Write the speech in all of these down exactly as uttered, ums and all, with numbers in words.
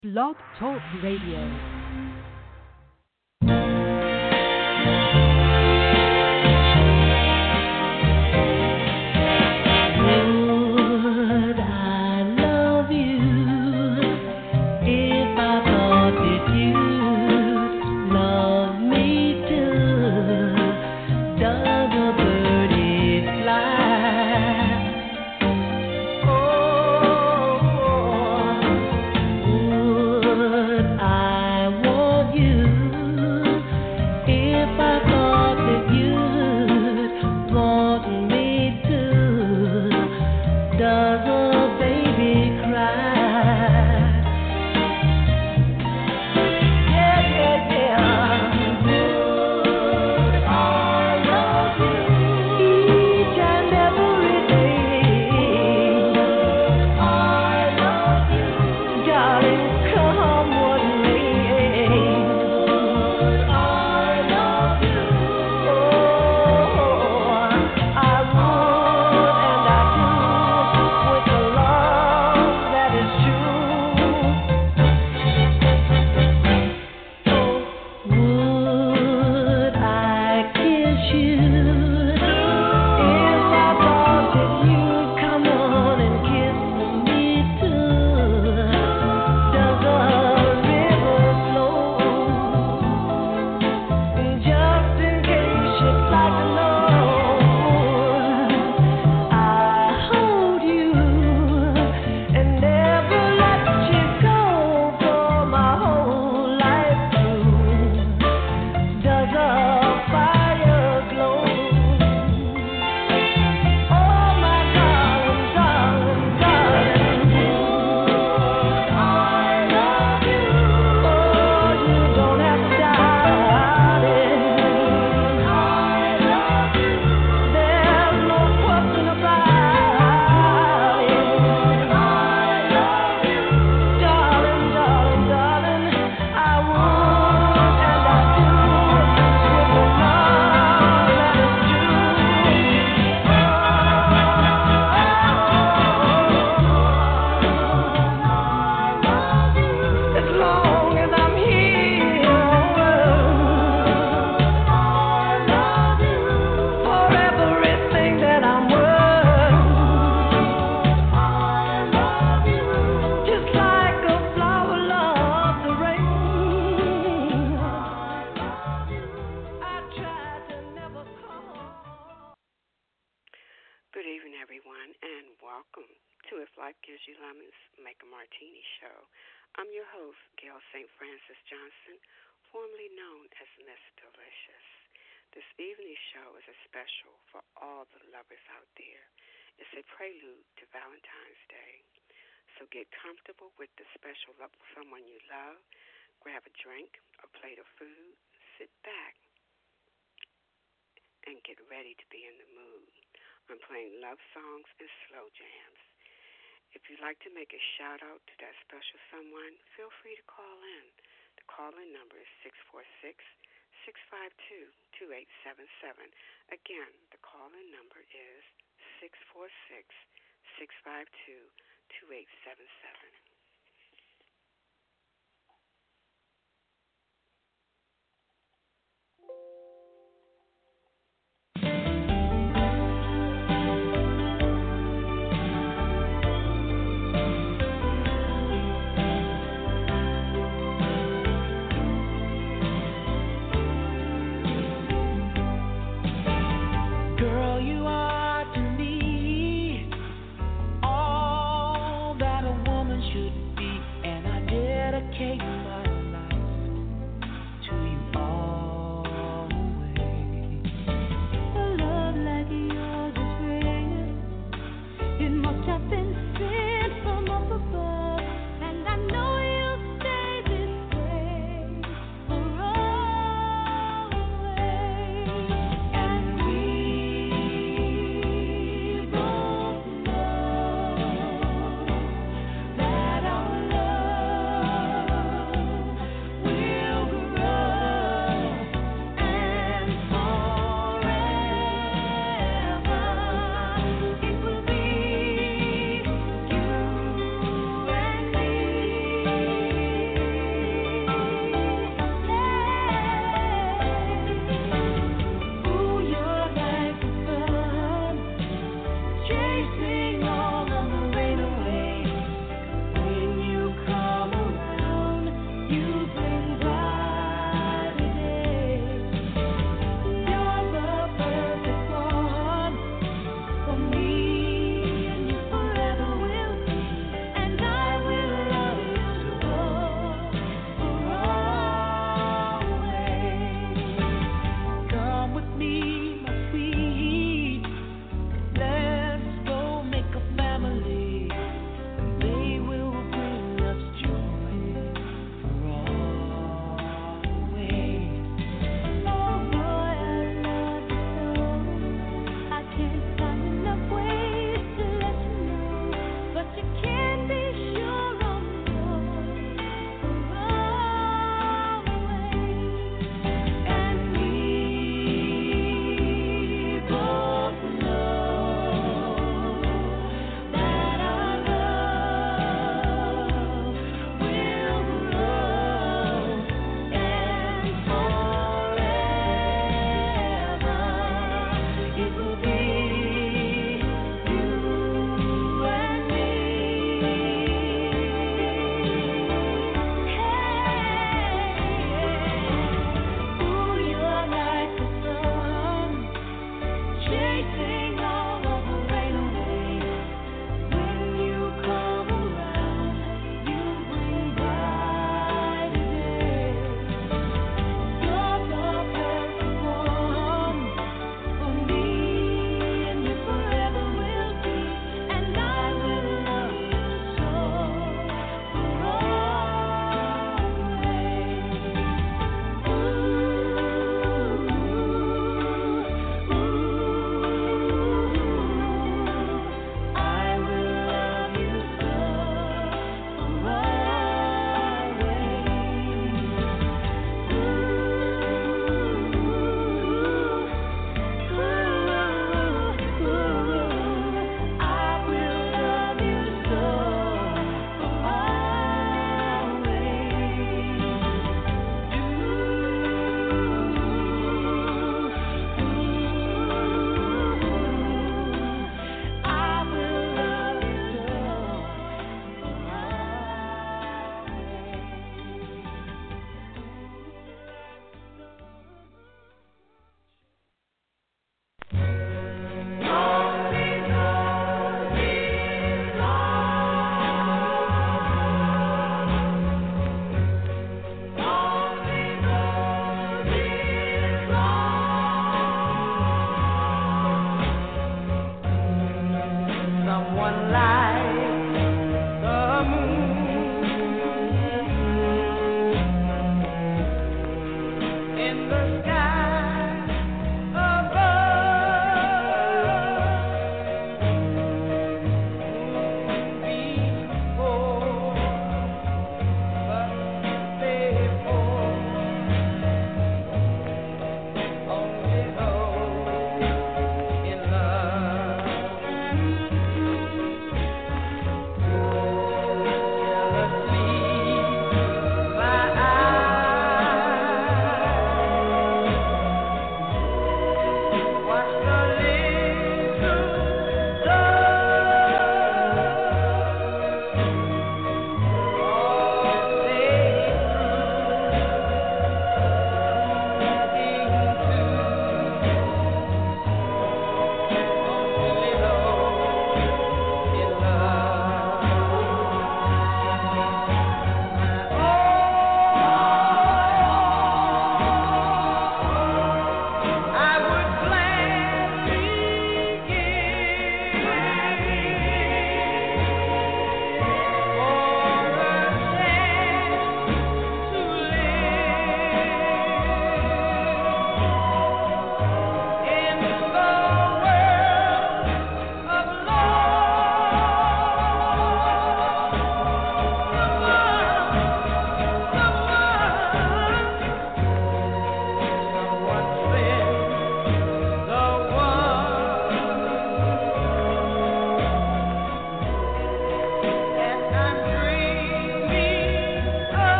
Blog Talk Radio. Should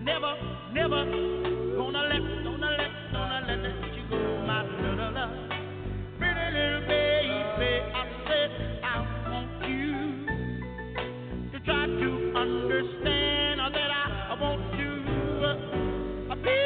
never, never gonna let, gonna let, gonna let you go, my little love. Pretty little baby, I said I want you to try to understand that I, I want to uh, be.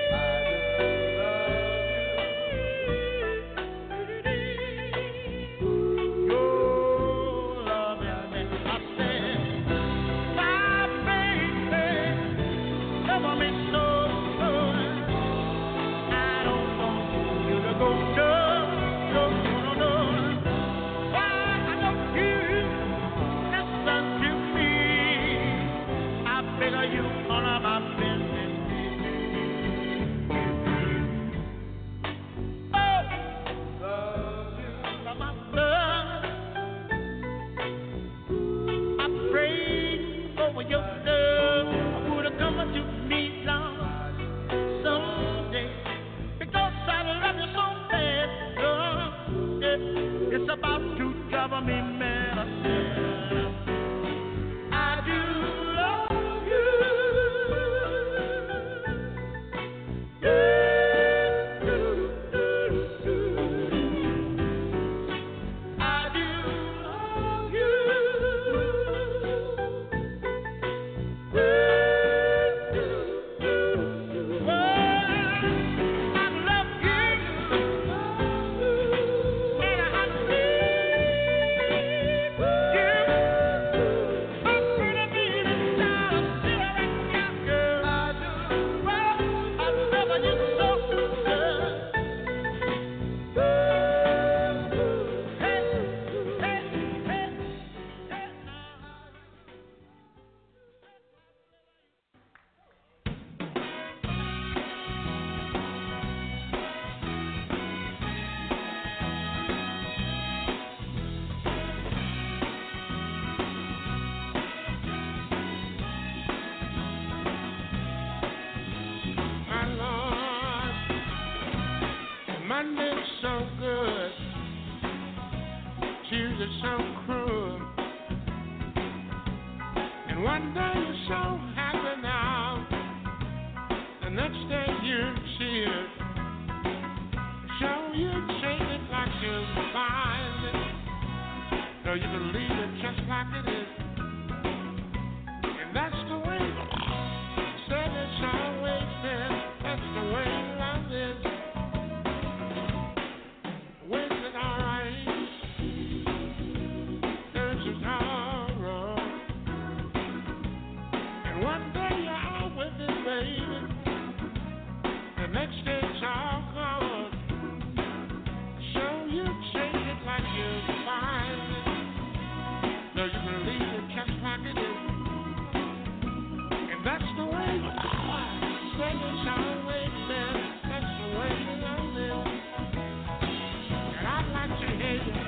Monday's so good, Tuesday's so cruel, and one day you're so happy now, the next day you're cheered. So you take it like you find it, so you believe it just like it is, and that's the way. Said it's always been. That's the way love is. Next day's all gone, so you take it like you find it, so you believe it just like it is, and that's the way said it's always been, that's the way love is, and I'd like to hear you.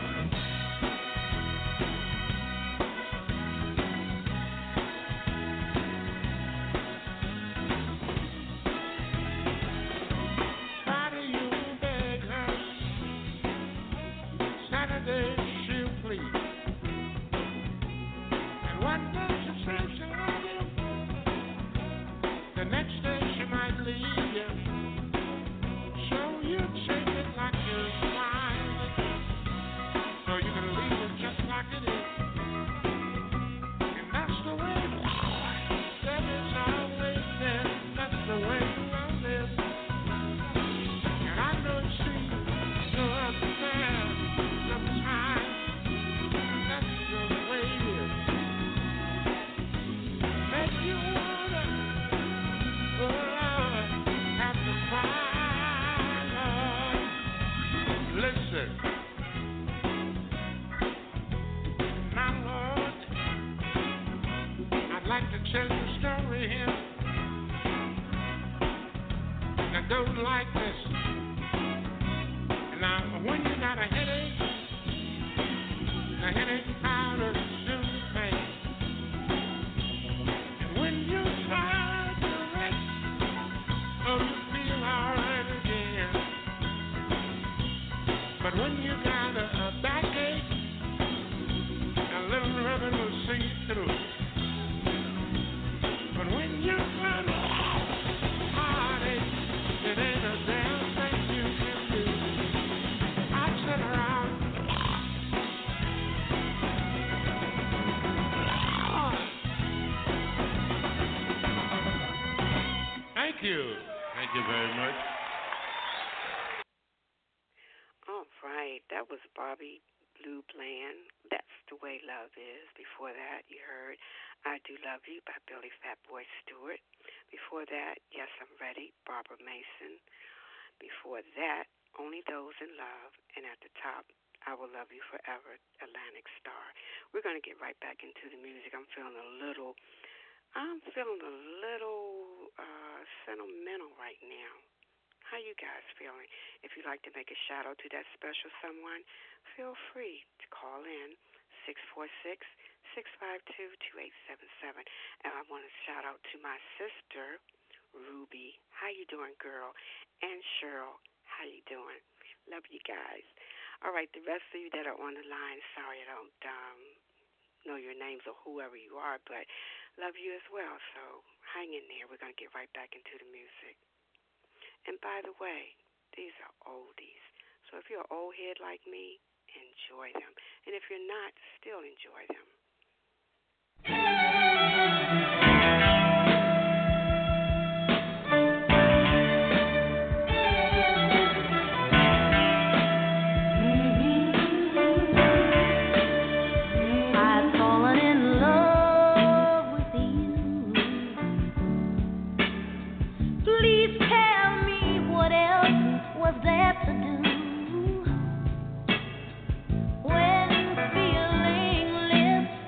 But when you run Bobby Blue Bland. That's the way love is. Before that, you heard I Do Love You by Billy Fatboy Stewart. Before that, Yes, I'm Ready, Barbara Mason. Before that, Only Those in Love. And at the top, I Will Love You Forever, Atlantic Star. We're going to get right back into the music. I'm feeling a little, I'm feeling a little uh, sentimental right now. How you guys feeling? If you'd like to make a shout out to that special someone, feel free to call in six four six, six five two, two eight seven seven. And I want to shout out to my sister, Ruby. How you doing, girl? And Cheryl, how you doing? Love you guys. All right, the rest of you that are on the line, sorry I don't um, know your names or whoever you are, but love you as well. So hang in there. We're going to get right back into the music. And by the way, these are oldies. So if you're an old head like me, enjoy them. And if you're not, still enjoy them. When feeling lifts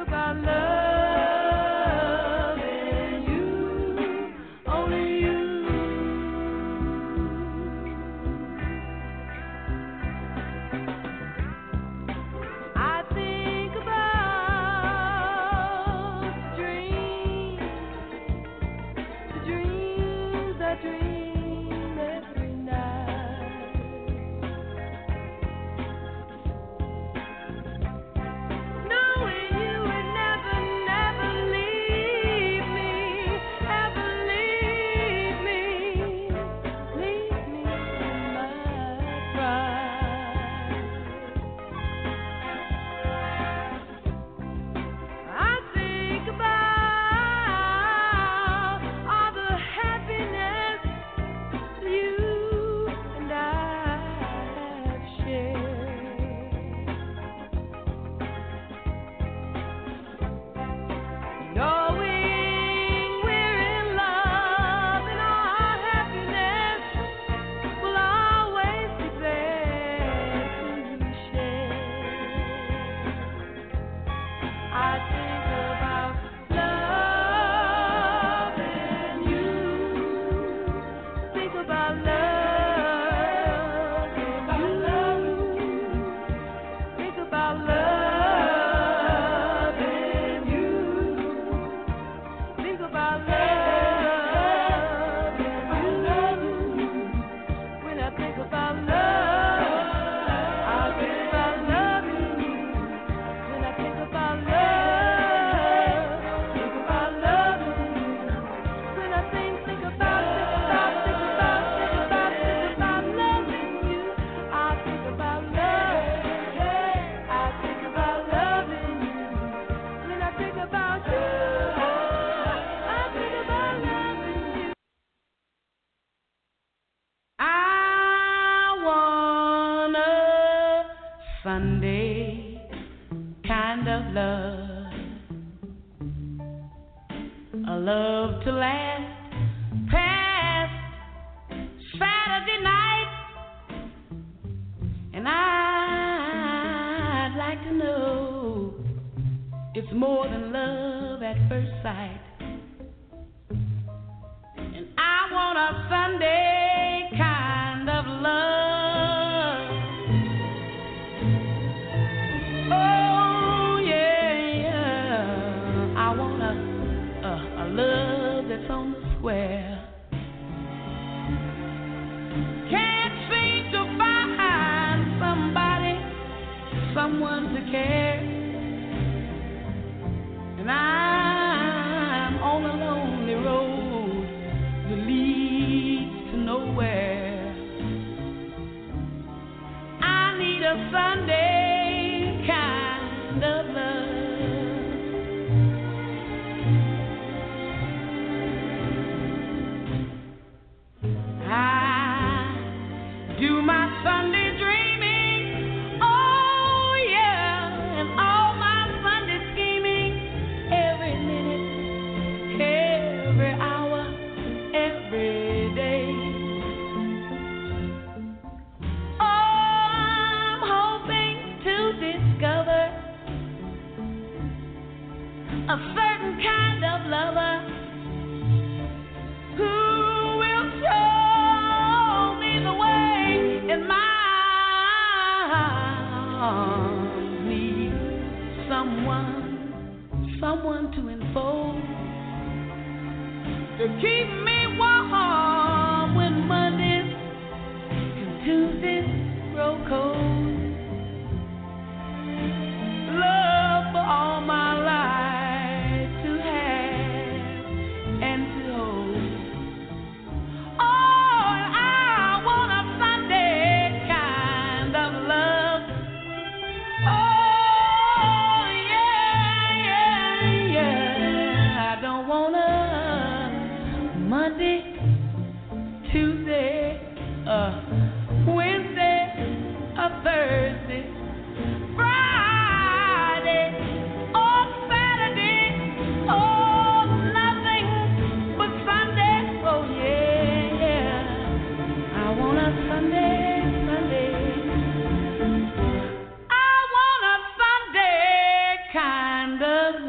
Sunday kind of love, a love to last past Saturday night, and I'd like to know it's more than love at first sight, and I want a Sunday kind of love. Love that's on the square. Can't seem to find somebody, someone to care, and I'm on a lonely road that leads to nowhere. I need a Sunday kind of love. Do my Sunday dreaming, oh yeah, and all my Sunday scheming, every minute, every hour, every day. Oh, I'm hoping to discover a certain kind of lover who will show in my arms, need someone, someone to enfold, to keep me warm when Mondays and Tuesdays grow cold. Love for all my life to have and to hold. Monday, Tuesday, uh, Wednesday, uh, Thursday, Friday, or Saturday, oh, nothing but Sunday, oh yeah, yeah. I want a Sunday, Sunday, I want a Sunday kind of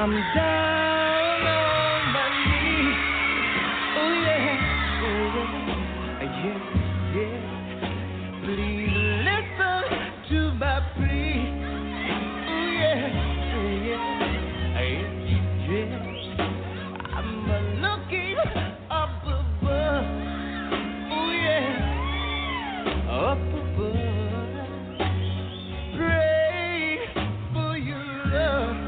I'm down on my knees. Oh yeah, oh yeah, yeah, yeah. Please listen to my plea. Oh yeah, yeah, yeah, yeah. I'm looking up above. Oh yeah, up above. Pray for your love.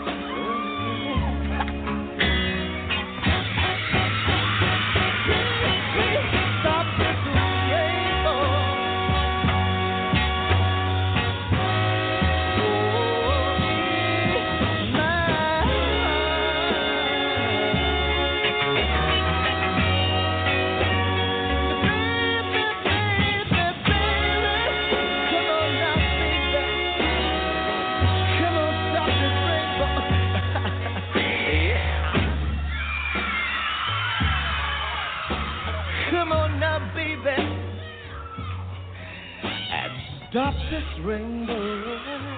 Stop this rainbow.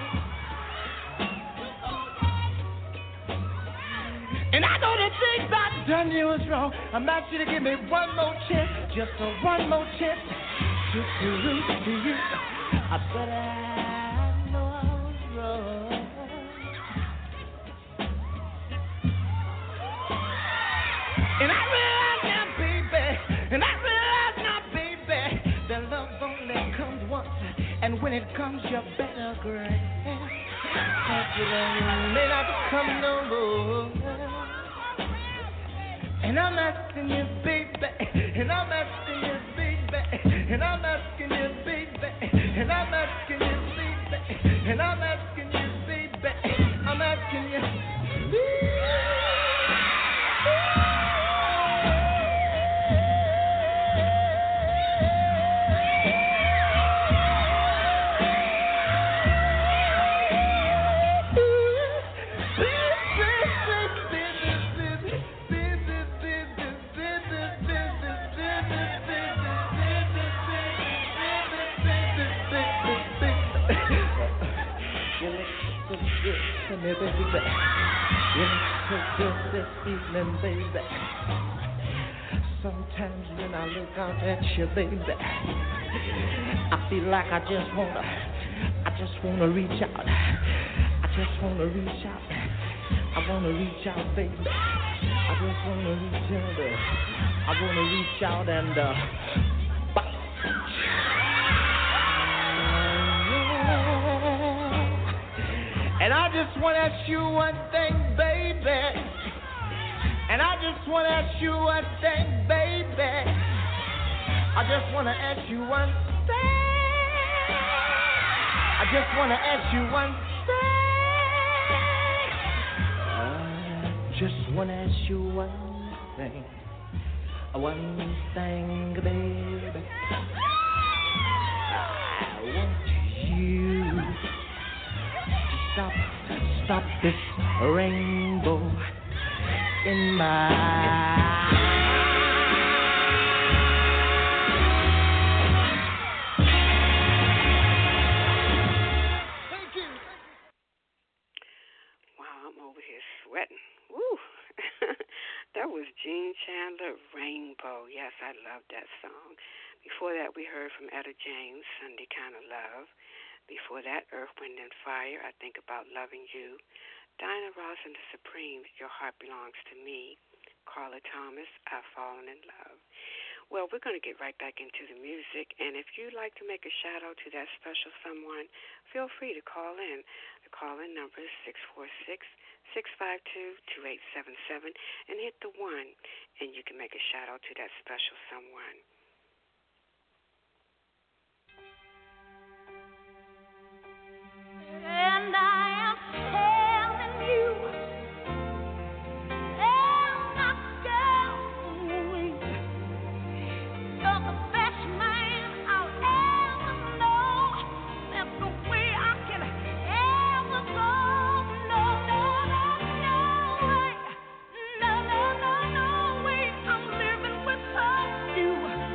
And I know the things I've done you was wrong. I'm asking you to give me one more chance, just a one more chance to prove to you. I bet I know I was wrong. And I realize now, baby, and I realize now, baby, that love only comes once. And when it comes, you better grant. Cause it may not come no more. And I'm asking you, baby. And I'm asking you, baby. And I'm asking you, baby. And I'm asking you, baby. And I'm asking you, baby. I'm asking you, please. Me, baby, you're so good this evening, baby. Sometimes when I look out at you, baby, I feel like I just wanna, I just wanna reach out. I just wanna reach out. I wanna reach out, baby. I just wanna reach out. Uh, I wanna reach out and uh, And I just want to ask you one thing, baby. And I just want to ask you one thing, baby. I just want to ask you one thing. I just want to ask you one thing. I just want to ask you one thing. One thing, baby. I want you. Stop, stop this rainbow in my Thank you. Wow, I'm over here sweating. Woo. That was Gene Chandler, Rainbow. Yes, I love that song. Before that, we heard from Etta James, Sunday Kind of Love. Before that, Earth, Wind, and Fire, I Think About Loving You. Diana Ross and the Supremes, Your Heart Belongs to Me. Carla Thomas, I've Fallen in Love. Well, we're going to get right back into the music, and if you'd like to make a shout-out to that special someone, feel free to call in. The call-in number is six four six, six five two, two eight seven seven, and hit the one, and you can make a shout-out to that special someone. And I am telling you, I'm not going. You're the best man I'll ever know. There's no way I can ever go. No, no, no, no way. No, no, no, no way. I'm living without you.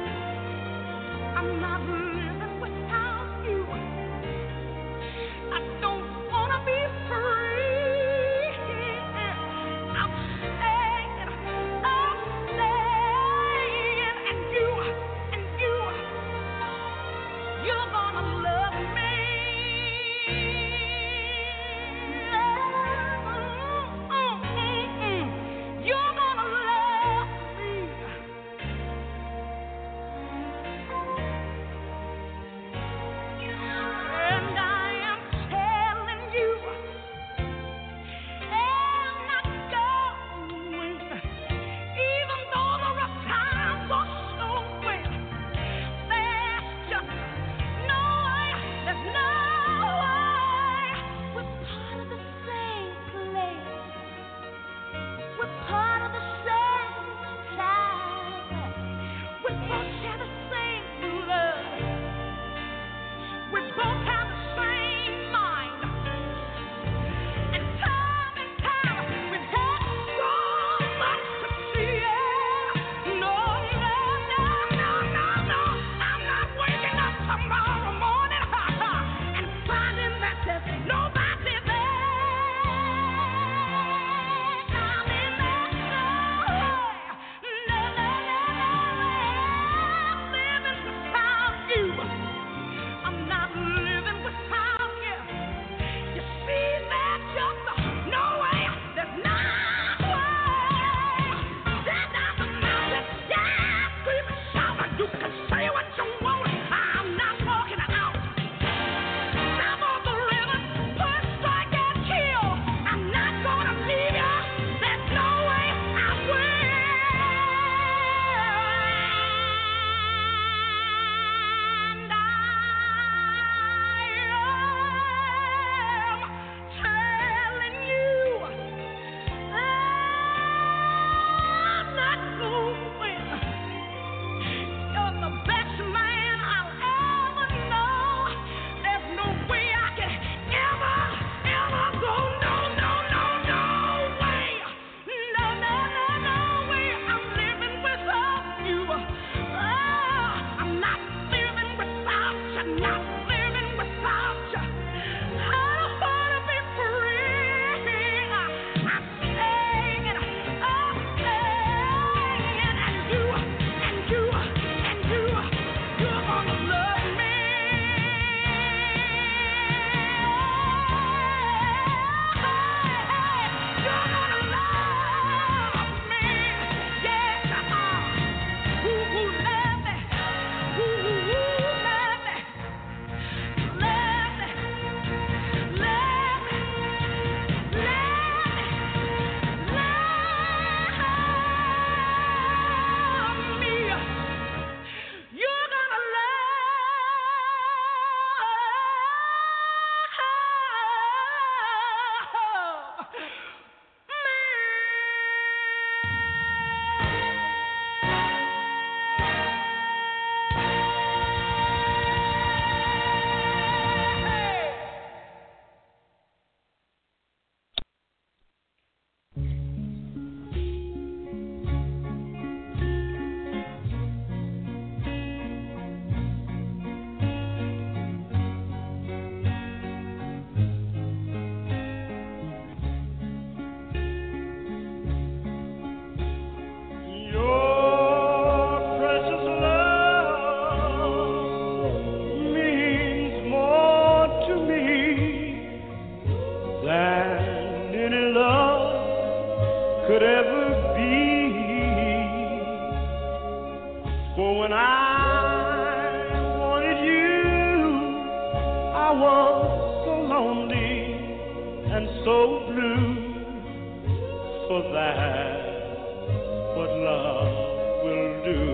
so blue, for that's what love will do.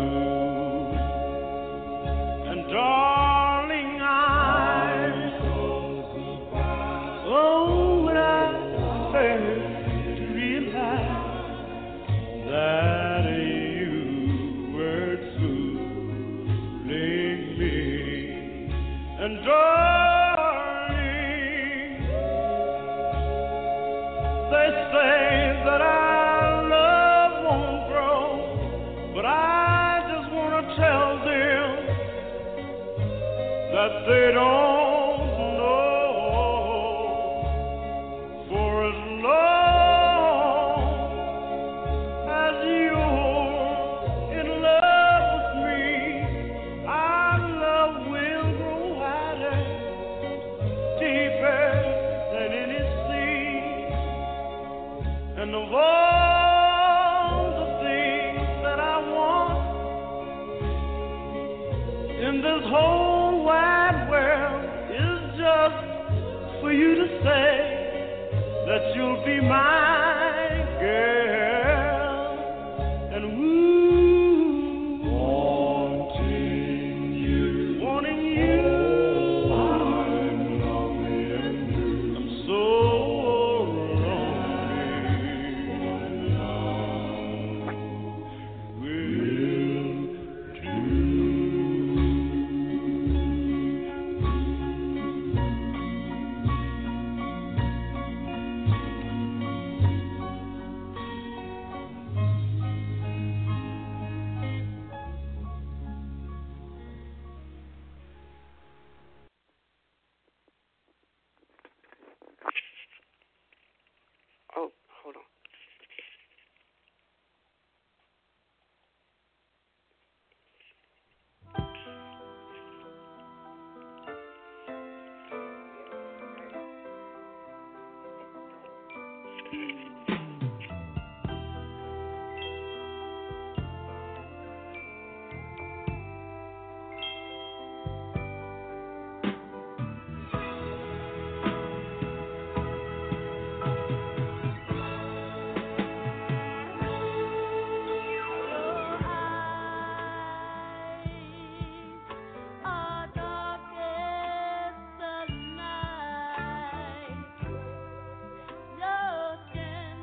And darling, I oh, when I fail to realize that you were fooling me. And darling, they say that our love won't grow, but I just want to tell them that they don't know. For as long as you're in love with me, our love will grow wider, deeper than any sea. And of all the things that I want in this whole wide world is just for you to say that you'll be my girl. And woo, wanting you, wanting you, I'm lonely and blue. I'm so lonely. Will do. Oh, hold on. Are dark as the night. Your skin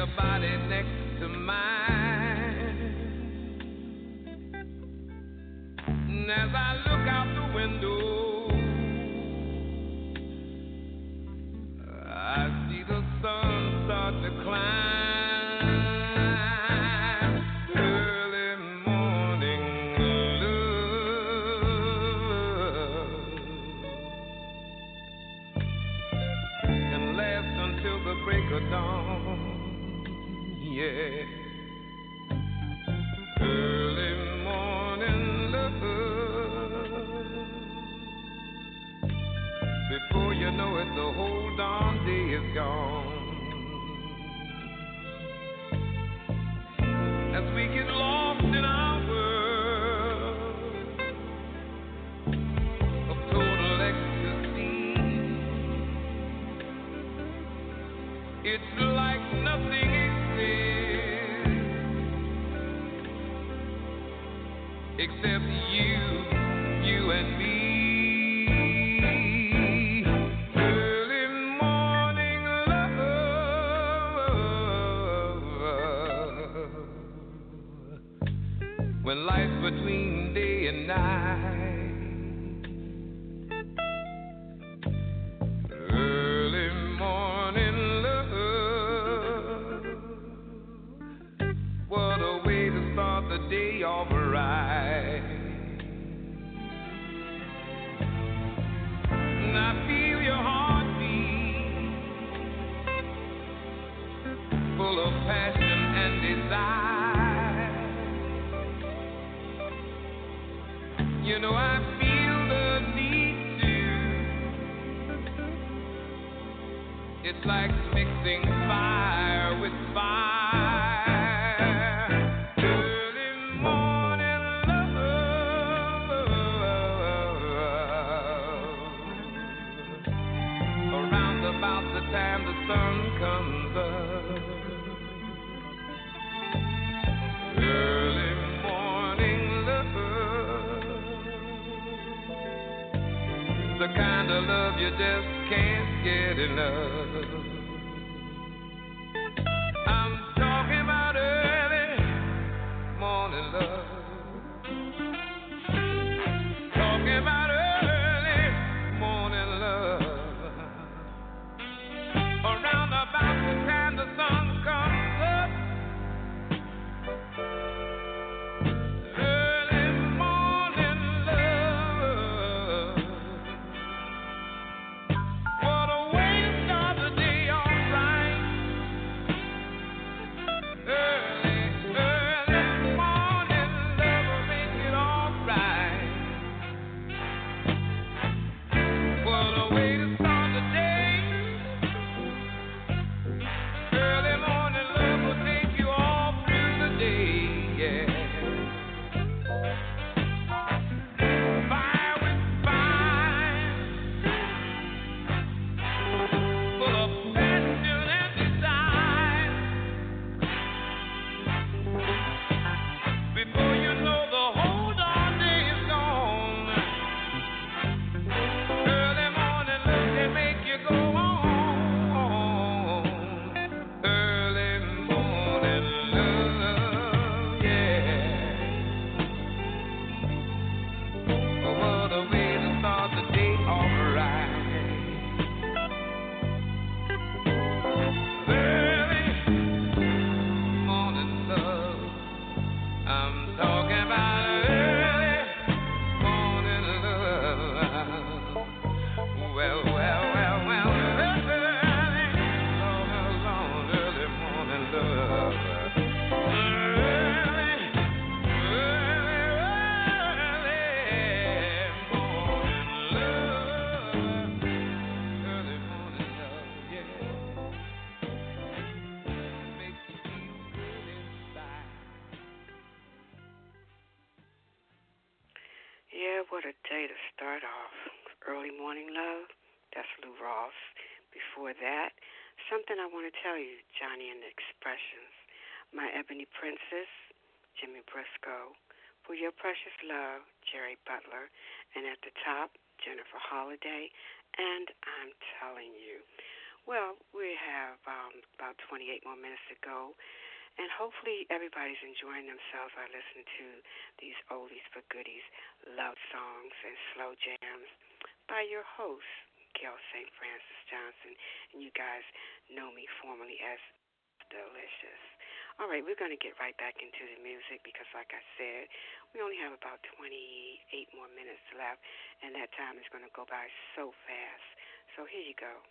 body next to mine. And as I look out the window, I see the sun start to climb. Early morning love can last until the break of dawn. Yeah. Early morning love. Before you know it, the whole darn day is gone. As we get lost in our world of total ecstasy, it's like nothing exists except you, you and me. When life's between day and night, early morning love, what a way to start the day off right. And I feel your heartbeat, full of passion and desire. You know I feel the need to. It's like mixing fire with fire. Early morning love, around about the time the sun comes up. Early morning love, the kind of love you just can't get enough. I'm talking about early morning love. Talking about early morning love. Around about the time the sun comes up. Yeah, what a day to start off. Early morning love, that's Lou Ross. Before that, something I want to tell you, Johnny and the Expressions. My Ebony Princess, Jimmy Briscoe. For Your Precious Love, Jerry Butler. And at the top, Jennifer Holliday. And I'm telling you, Well, we have um, about twenty-eight more minutes to go, and hopefully everybody's enjoying themselves by listening to these oldies but goodies, love songs, and slow jams by your host, Gail Saint Francis Johnson, and you guys know me formerly as Delicious. All right, we're going to get right back into the music because, like I said, we only have about twenty-eight more minutes left, and that time is going to go by so fast. So here you go.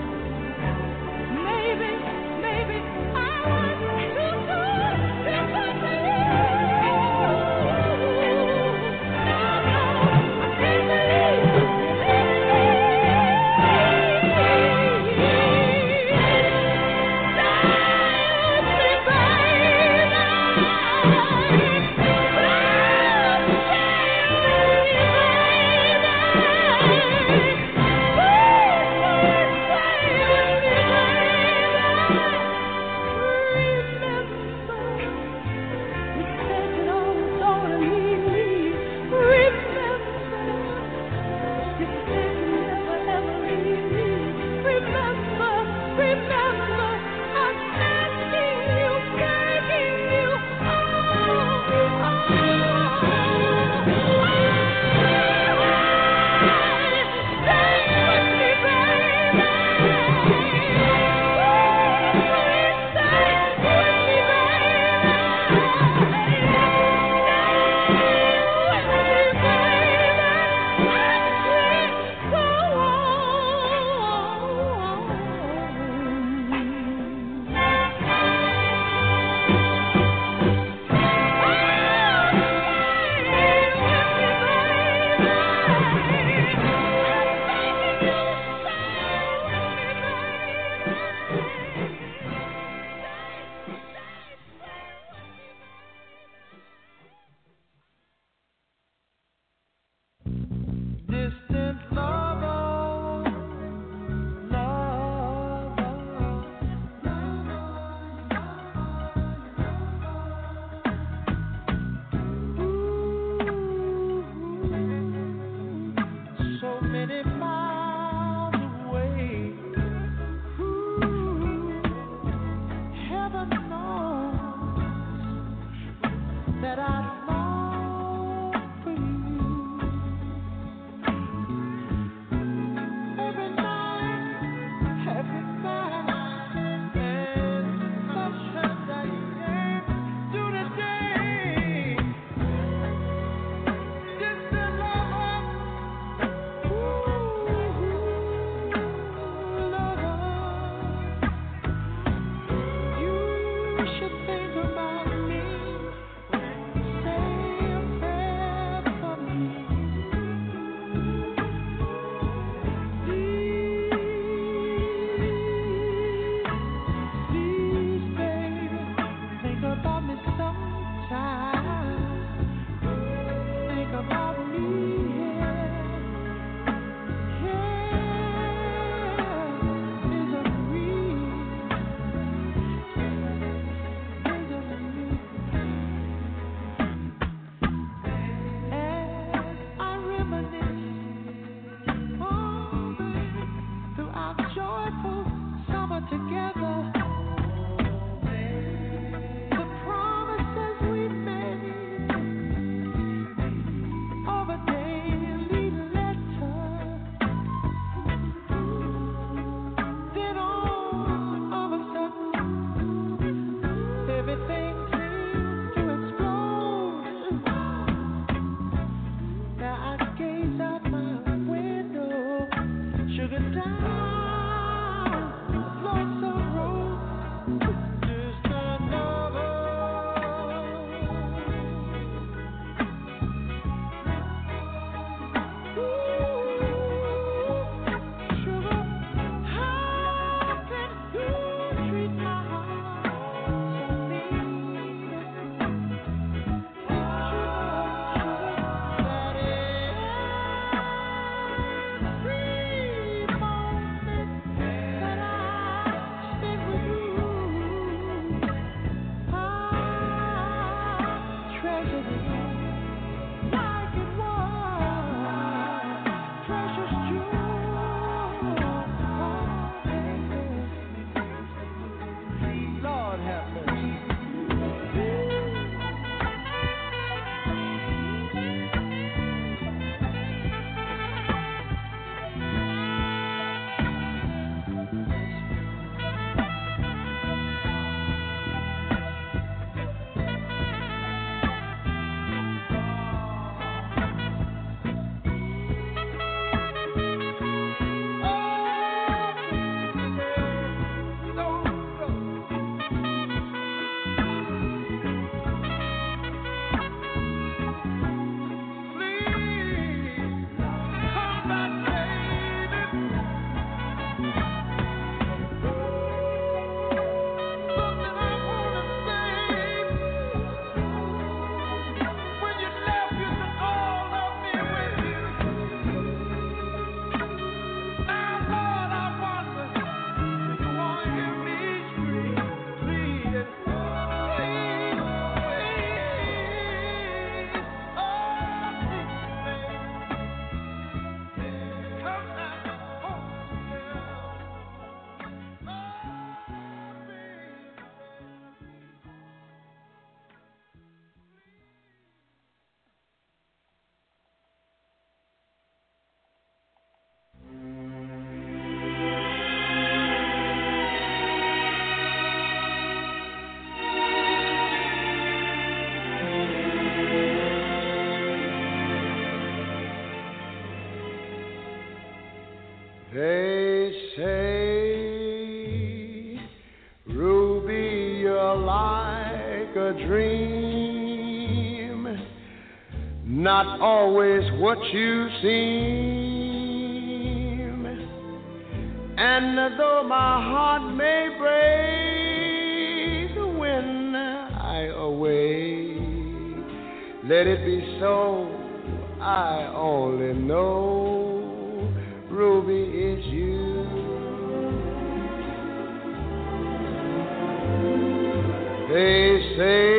Maybe, maybe I was too good to They say, Ruby, you're like a dream, not always what you seem. And though my heart may break when I away, let it be so. I only know, Ruby, it's you. They say,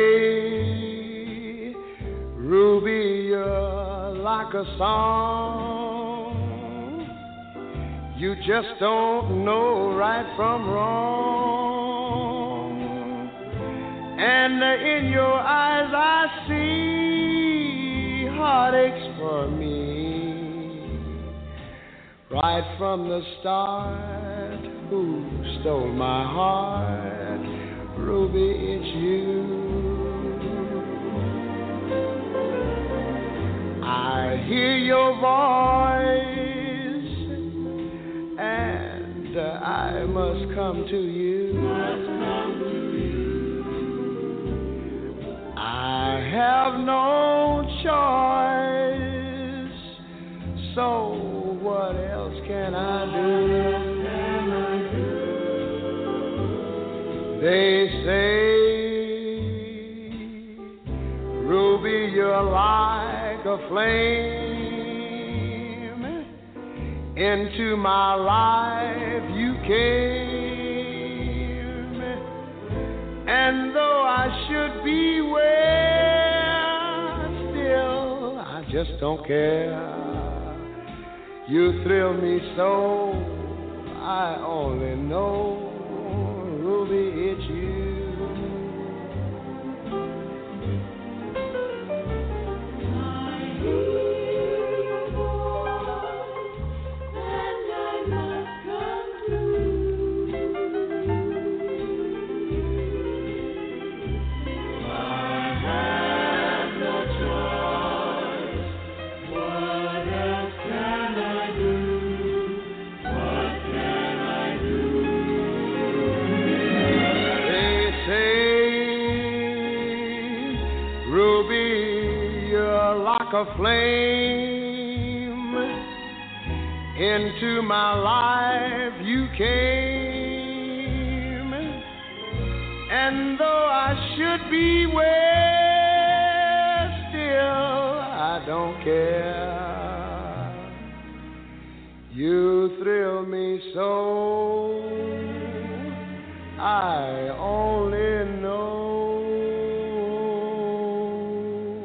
Ruby, you're like a song. You just don't know right from wrong. And in your eyes I see heartaches for me. Right from the start, who stole my heart? Ruby, it's you. I hear your voice, and I must come to you. Must come to you. I have no choice, so what else can I do? They say, Ruby, you're like a flame. Into my life you came. And though I should beware, still I just don't care. You thrill me so, I only know, Ruby, it's you. A flame into my life you came, and though I should beware, still I don't care. You thrill me so, I only know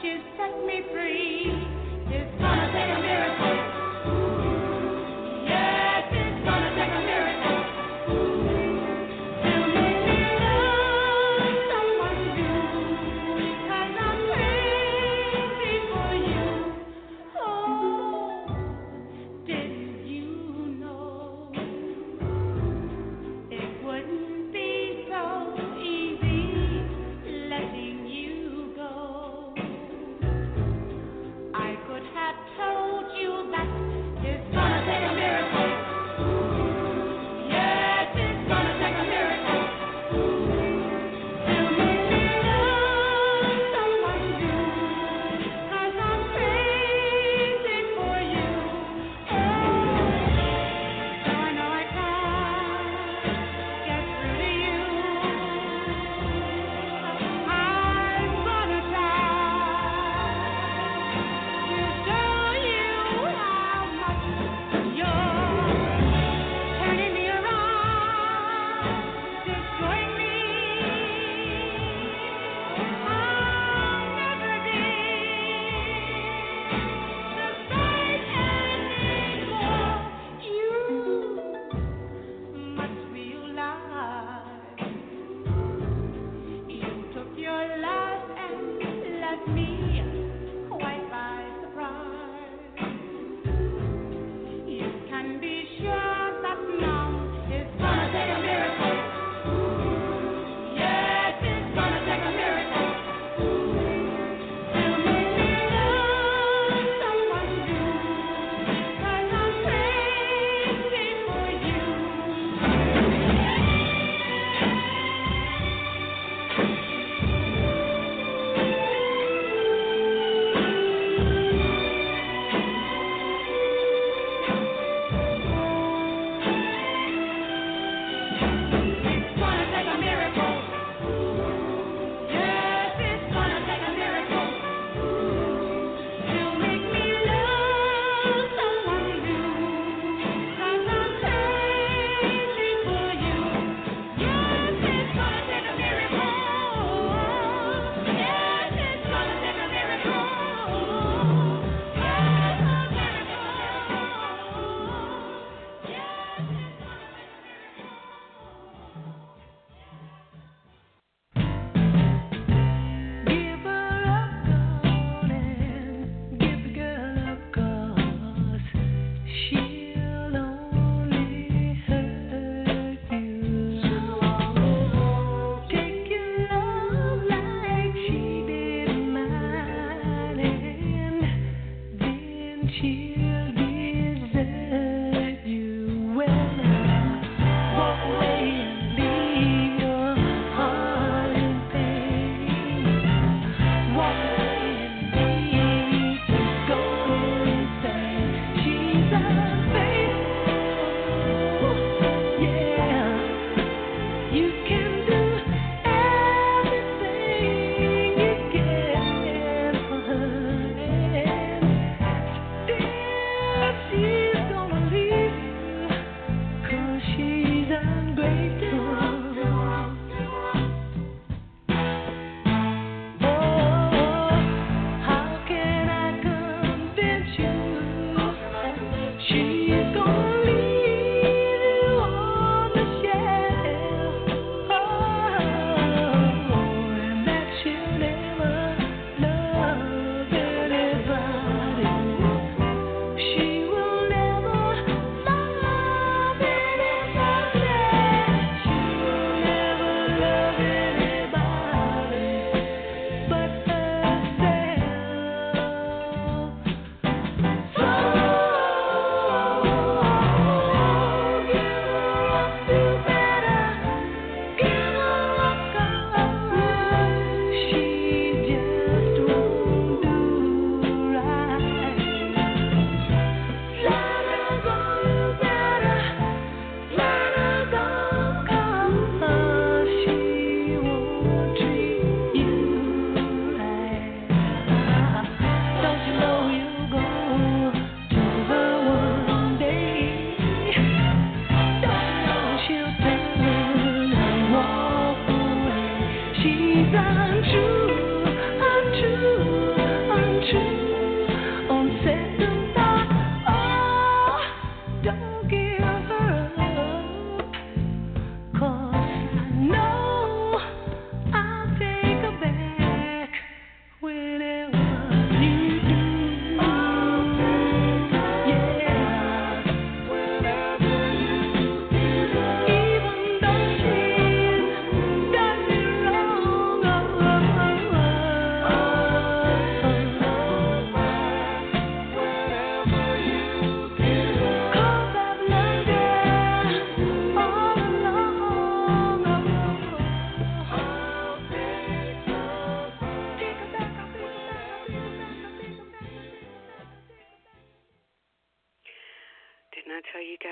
you set me free. It's gonna take a miracle. Yes, it's gonna take a miracle to make me love someone new. 'Cause I'm crazy for you. Oh, didn't you know it wouldn't be so easy letting you go?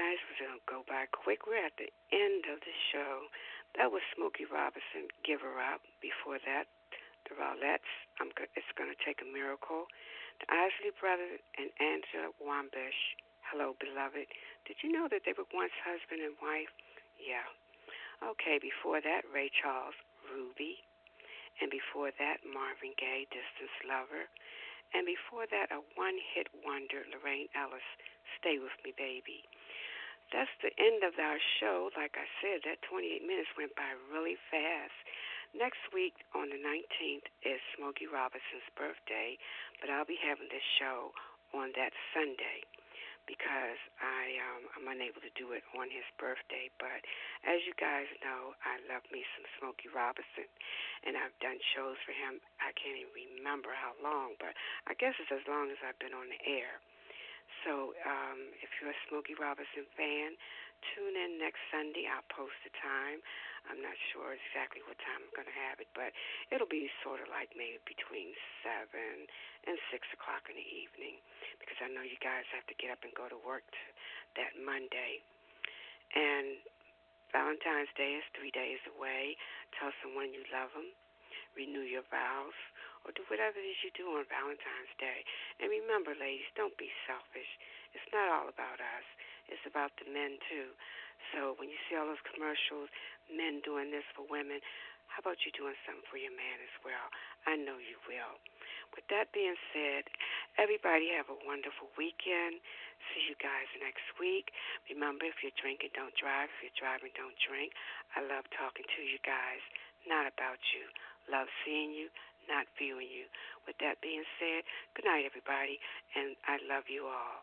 guys, we're going to go by quick. We're at the end of the show. That was Smokey Robinson, Give Her Up. Before that, the Rowletts, I'm go- It's Gonna Take a Miracle. The Isley Brothers and Angela Wambish, Hello Beloved. Did you know that they were once husband and wife? Yeah. Okay, before that, Ray Charles, Ruby. And before that, Marvin Gaye, Distance Lover. And before that, a one-hit wonder, Lorraine Ellis, Stay With Me, Baby. That's the end of our show. Like I said, that twenty-eight minutes went by really fast. Next week on the nineteenth is Smokey Robinson's birthday, but I'll be having this show on that Sunday because I, um, I'm unable to do it on his birthday. But as you guys know, I love me some Smokey Robinson, and I've done shows for him. I can't even remember how long, but I guess it's as long as I've been on the air. So um, if you're a Smokey Robinson fan, tune in next Sunday. I'll post the time. I'm not sure exactly what time I'm going to have it, but it'll be sort of like maybe between seven and six o'clock in the evening because I know you guys have to get up and go to work to that Monday. And Valentine's Day is three days away. Tell someone you love them. Renew your vows, or do whatever it is you do on Valentine's Day. And remember, ladies, don't be selfish. It's not all about us. It's about the men, too. So when you see all those commercials, men doing this for women, how about you doing something for your man as well? I know you will. With that being said, everybody have a wonderful weekend. See you guys next week. Remember, if you're drinking, don't drive. If you're driving, don't drink. I love talking to you guys, not about you. Love seeing you, not viewing you. With that being said, good night, everybody, and I love you all.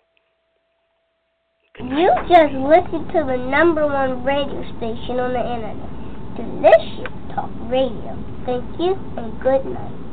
You just listened to the number one radio station on the internet, Delicious Talk Radio. Thank you and good night.